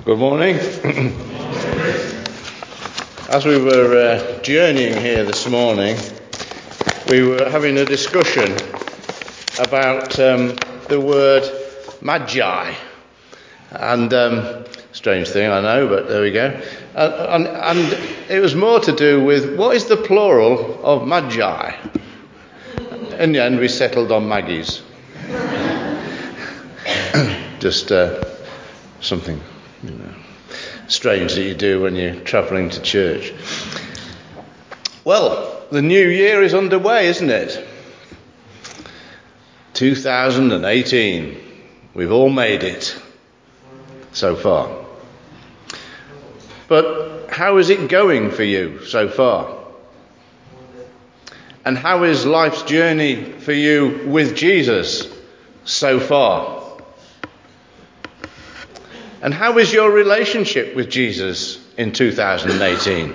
Good morning. As we were journeying here this morning, we were having a discussion about the word magi. And strange thing, I know, but there we go. And it was more to do with what is the plural of magi? In the end, we settled on Maggies. Just something strange that you do when you're travelling to church. Well, the new year is underway, isn't it? 2018. We've all made it so far. But how is it going for you so far? And how is life's journey for you with Jesus so far? And how is your relationship with Jesus in 2018?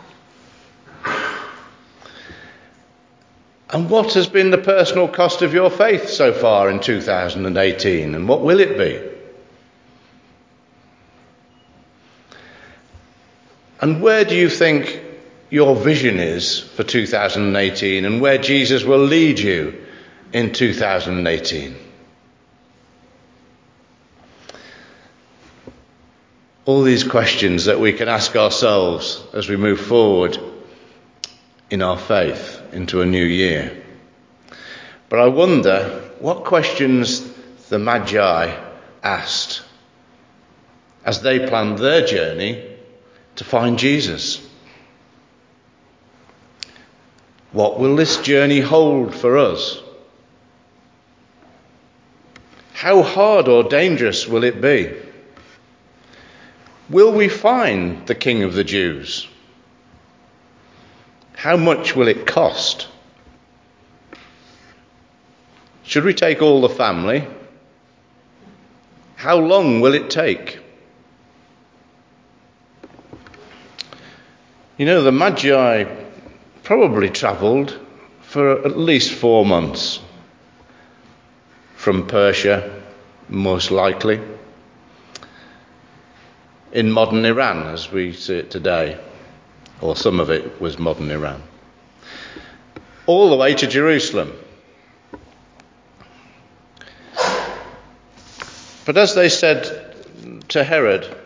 And what has been the personal cost of your faith so far in 2018? And what will it be? And where do you think your vision is for 2018 and where Jesus will lead you in 2018? All these questions that we can ask ourselves as we move forward in our faith into a new year. But I wonder what questions the Magi asked as they planned their journey to find Jesus. What will this journey hold for us? How hard or dangerous will it be? Will we find the King of the Jews? How much will it cost? Should we take all the family? How long will it take? You know, the Magi probably travelled for at least 4 months from Persia, most likely, in modern Iran as we see it today, or some of it was modern Iran, all the way to Jerusalem. But as they said to Herod,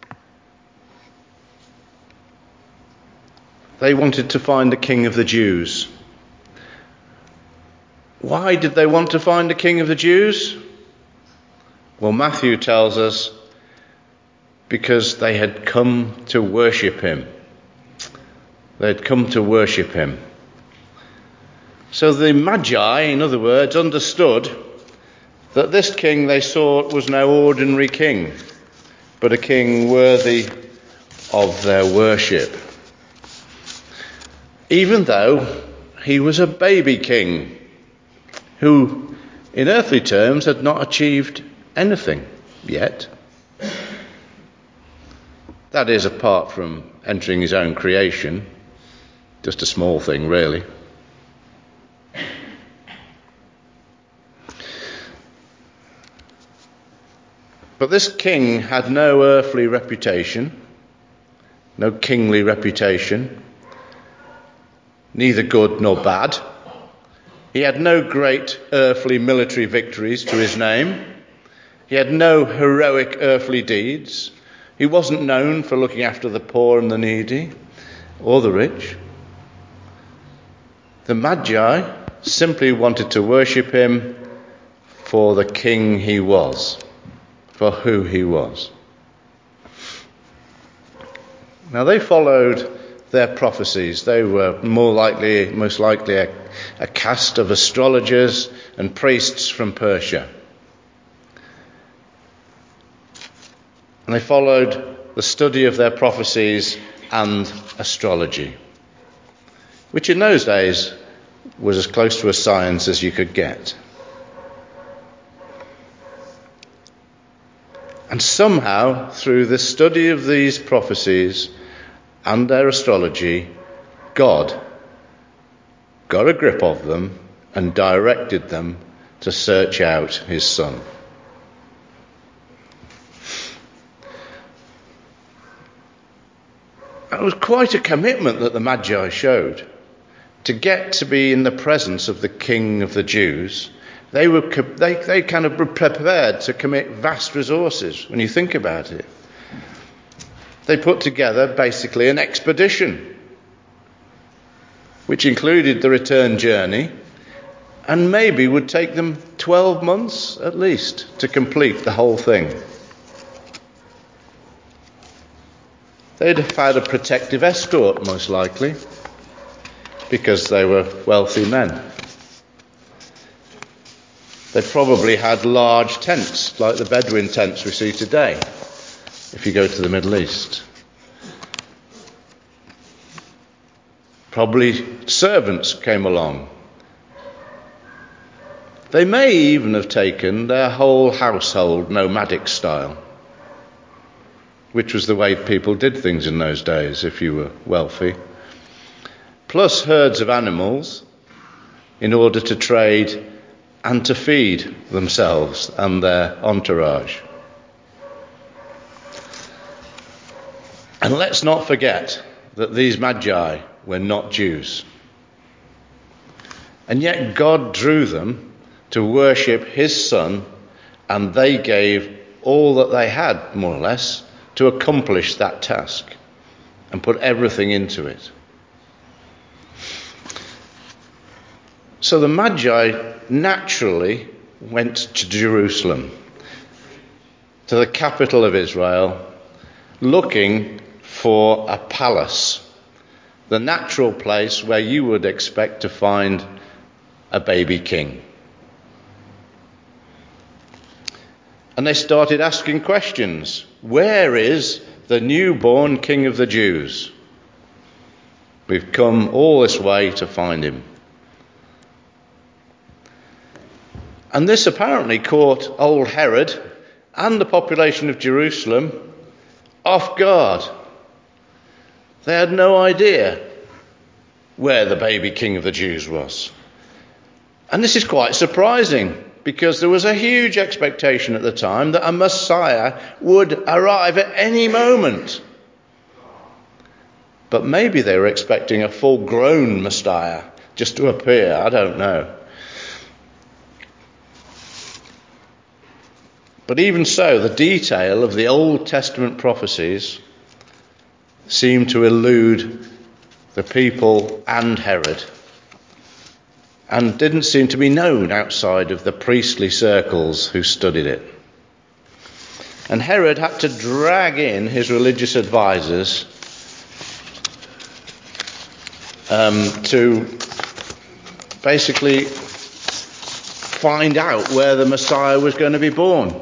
they wanted to find the King of the Jews. Why did they want to find the King of the Jews? Well, Matthew tells us because they had come to worship him. They had come to worship him. So the Magi, in other words, understood that this king they sought was no ordinary king, but a king worthy of their worship. Even though he was a baby king who, in earthly terms, had not achieved anything yet. That is, apart from entering his own creation. Just a small thing, really. But this king had no earthly reputation, no kingly reputation, neither good nor bad. He had no great earthly military victories to his name. He had no heroic earthly deeds. He wasn't known for looking after the poor and the needy or the rich. The Magi simply wanted to worship him for the king he was, for who he was. Now they followed their prophecies. They were most likely a caste of astrologers and priests from Persia. And they followed the study of their prophecies and astrology, which in those days was as close to a science as you could get. And somehow, through the study of these prophecies and their astrology, God got a grip of them and directed them to search out his son. It was quite a commitment that the Magi showed. To get to be in the presence of the King of the Jews, they kind of were prepared to commit vast resources when you think about it. They put together basically an expedition, which included the return journey, and maybe would take them 12 months at least to complete the whole thing. They'd have had a protective escort, most likely, because they were wealthy men. They probably had large tents, like the Bedouin tents we see today, if you go to the Middle East. Probably servants came along. They may even have taken their whole household nomadic style, which was the way people did things in those days if you were wealthy, plus herds of animals in order to trade and to feed themselves and their entourage. And let's not forget that these Magi were not Jews. And yet God drew them to worship his Son, and they gave all that they had, more or less, to accomplish that task and put everything into it. So the Magi naturally went to Jerusalem, to the capital of Israel, looking for a palace, the natural place where you would expect to find a baby king. And they started asking questions. Where is the newborn King of the Jews? We've come all this way to find him. And this apparently caught old Herod and the population of Jerusalem off guard. They had no idea where the baby King of the Jews was. And this is quite surprising, because there was a huge expectation at the time that a Messiah would arrive at any moment. But maybe they were expecting a full-grown Messiah just to appear, I don't know. But even so, the detail of the Old Testament prophecies seemed to elude the people and Herod, and didn't seem to be known outside of the priestly circles who studied it. And Herod had to drag in his religious advisors to basically find out where the Messiah was going to be born.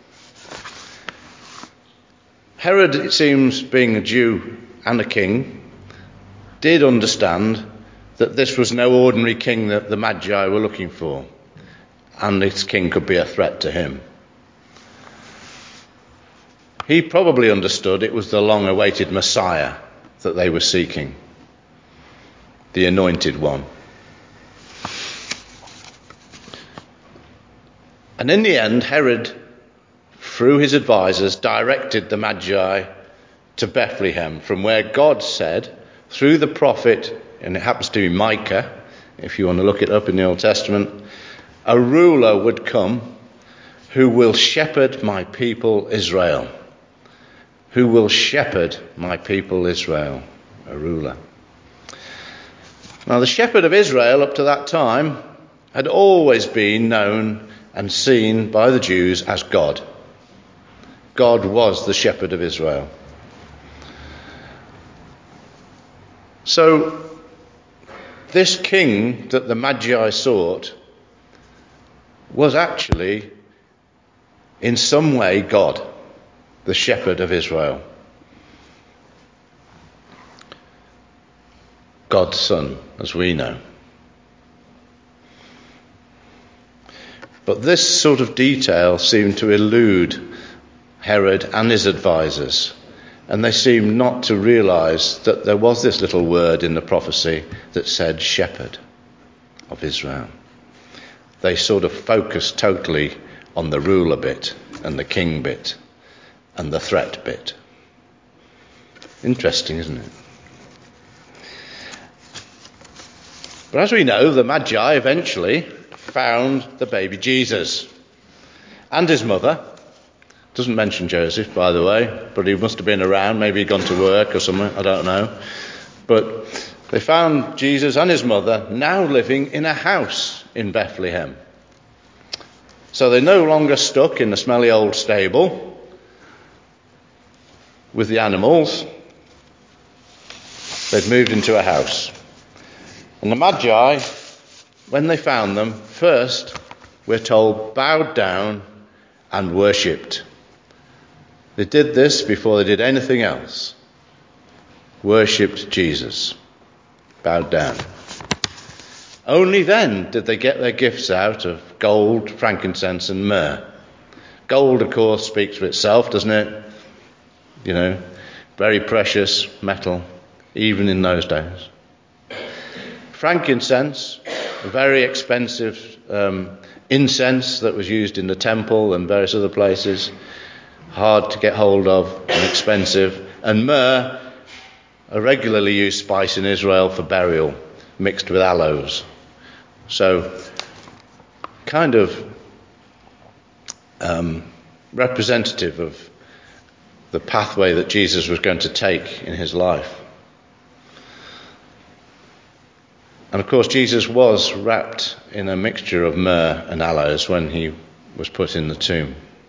Herod, it seems, being a Jew and a king, did understand that this was no ordinary king that the Magi were looking for, and this king could be a threat to him. He probably understood it was the long-awaited Messiah that they were seeking, the anointed one. And in the end, Herod, through his advisors, directed the Magi to Bethlehem, from where God said, through the prophet, and it happens to be Micah, if you want to look it up in the Old Testament, a ruler would come who will shepherd my people Israel. Who will shepherd my people Israel, a ruler. Now, the shepherd of Israel up to that time had always been known and seen by the Jews as God. God was the shepherd of Israel. So, this king that the Magi sought was actually, in some way, God, the shepherd of Israel. God's son, as we know. But this sort of detail seemed to elude Herod and his advisors, and they seemed not to realise that there was this little word in the prophecy that said shepherd of Israel. They sort of focused totally on the ruler bit and the king bit and the threat bit. Interesting, isn't it? But as we know, the Magi eventually found the baby Jesus and his mother. Doesn't mention Joseph, by the way, but he must have been around. Maybe he'd gone to work or something, I don't know. But they found Jesus and his mother now living in a house in Bethlehem. So they're no longer stuck in the smelly old stable with the animals. They'd moved into a house. And the Magi, when they found them, first, we're told, bowed down and worshipped. They did this before they did anything else. Worshipped Jesus. Bowed down. Only then did they get their gifts out of gold, frankincense and myrrh. Gold, of course, speaks for itself, doesn't it? You know, very precious metal, even in those days. Frankincense, a very expensive incense that was used in the temple and various other places, hard to get hold of and expensive. And myrrh, a regularly used spice in Israel for burial, mixed with aloes. So, kind of representative of the pathway that Jesus was going to take in his life. And of course, Jesus was wrapped in a mixture of myrrh and aloes when he was put in the tomb.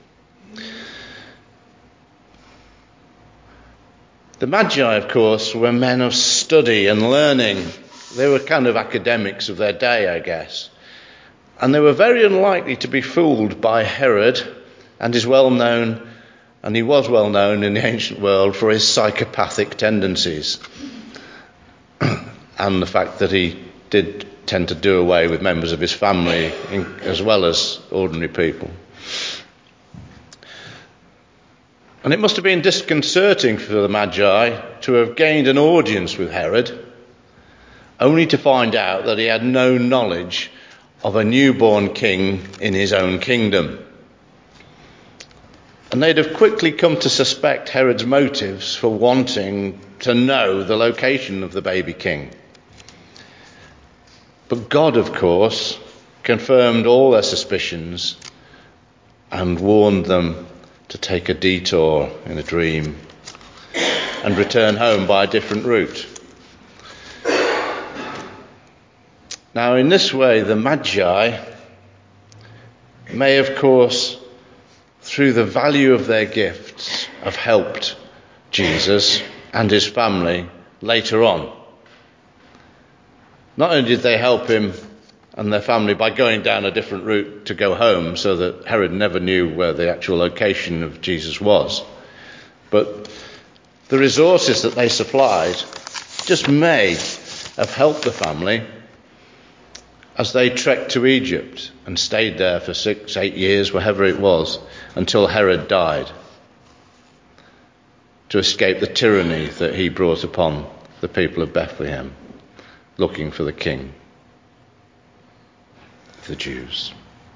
The Magi, of course, were men of study and learning. They were kind of academics of their day, I guess. And they were very unlikely to be fooled by Herod and he was well known in the ancient world for his psychopathic tendencies and the fact that he did tend to do away with members of his family as well as ordinary people. And it must have been disconcerting for the Magi to have gained an audience with Herod, only to find out that he had no knowledge of a newborn king in his own kingdom. And they'd have quickly come to suspect Herod's motives for wanting to know the location of the baby king. But God, of course, confirmed all their suspicions and warned them to take a detour in a dream and return home by a different route. Now, in this way, the Magi may, of course, through the value of their gifts, have helped Jesus and his family later on. Not only did they help him and their family by going down a different route to go home so that Herod never knew where the actual location of Jesus was, but the resources that they supplied just may have helped the family as they trekked to Egypt and stayed there for 6-8 years, whatever it was, until Herod died, to escape the tyranny that he brought upon the people of Bethlehem, looking for the king of the Jews.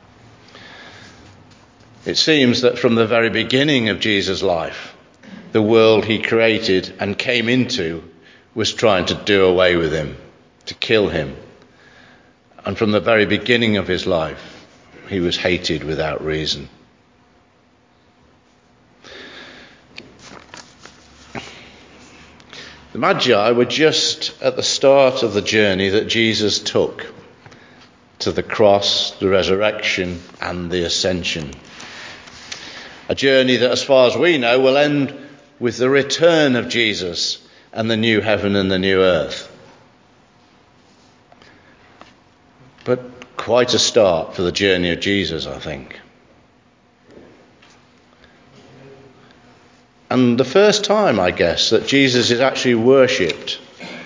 It seems that from the very beginning of Jesus' life, the world he created and came into was trying to do away with him, to kill him. And from the very beginning of his life, he was hated without reason. The Magi were just at the start of the journey that Jesus took to the cross, the resurrection, and the ascension. A journey that, as far as we know, will end with the return of Jesus and the new heaven and the new earth. But quite a start for the journey of Jesus, I think. And the first time, I guess, that Jesus is actually worshipped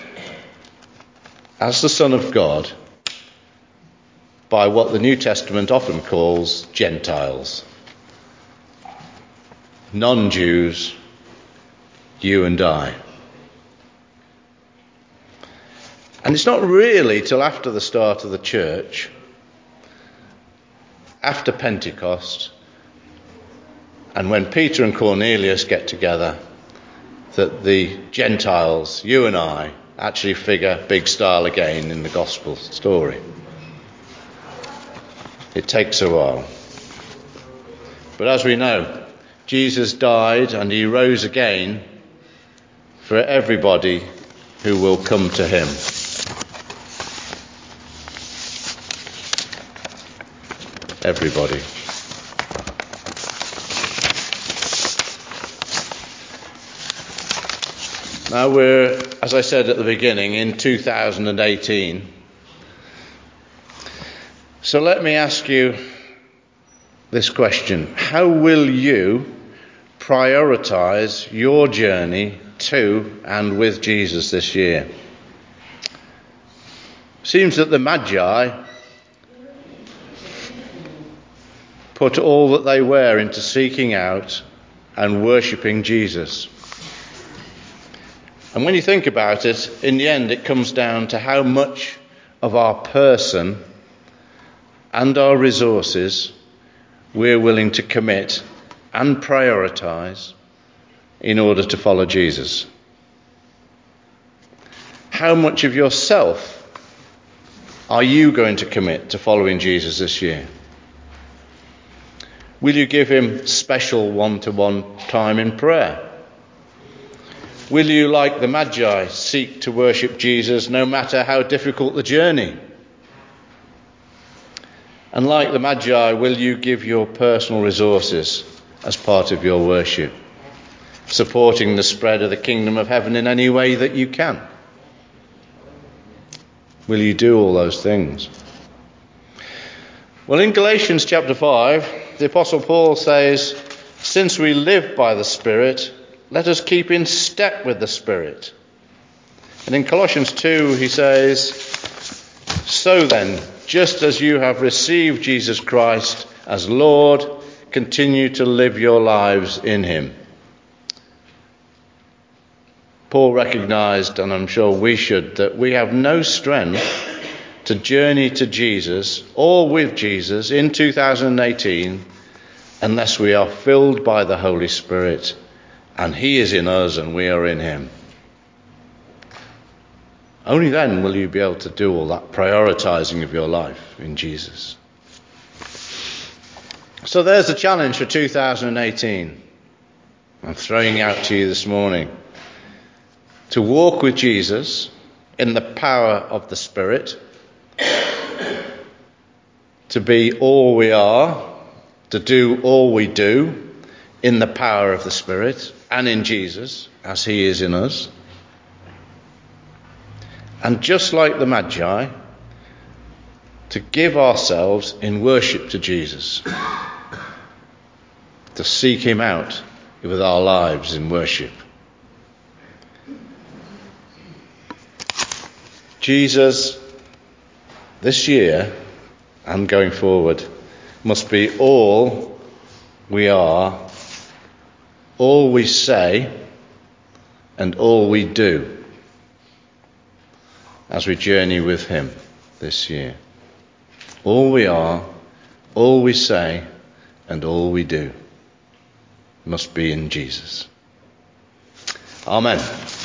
as the Son of God by what the New Testament often calls Gentiles. Non-Jews, you and I. And it's not really till after the start of the church, after Pentecost, and when Peter and Cornelius get together, that the Gentiles, you and I, actually figure big style again in the gospel story. It takes a while. But as we know, Jesus died and he rose again for everybody who will come to him. Everybody. Now we're, as I said at the beginning, in 2018. So let me ask you this question. How will you prioritize your journey to and with Jesus this year? Seems that the Magi put all that they were into seeking out and worshipping Jesus. And when you think about it, in the end it comes down to how much of our person and our resources we're willing to commit and prioritize in order to follow Jesus. How much of yourself are you going to commit to following Jesus this year? Will you give him special one-to-one time in prayer? Will you, like the Magi, seek to worship Jesus no matter how difficult the journey? And like the Magi, will you give your personal resources as part of your worship, supporting the spread of the kingdom of heaven in any way that you can? Will you do all those things? Well, in Galatians chapter 5, the Apostle Paul says, "Since we live by the Spirit, let us keep in step with the Spirit." And in Colossians 2, he says, "So then, just as you have received Jesus Christ as Lord, continue to live your lives in him." Paul recognized, and I'm sure we should, that we have no strength to journey to Jesus or with Jesus in 2018 unless we are filled by the Holy Spirit and he is in us and we are in him. Only then will you be able to do all that prioritizing of your life in Jesus. So there's the challenge for 2018. I'm throwing out to you this morning. To walk with Jesus in the power of the Spirit. To be all we are. To do all we do in the power of the Spirit and in Jesus as he is in us. And just like the Magi, to give ourselves in worship to Jesus. To seek him out with our lives in worship. Jesus, this year and going forward, must be all we are, all we say, and all we do as we journey with him this year. All we are, all we say, and all we do must be in Jesus. Amen.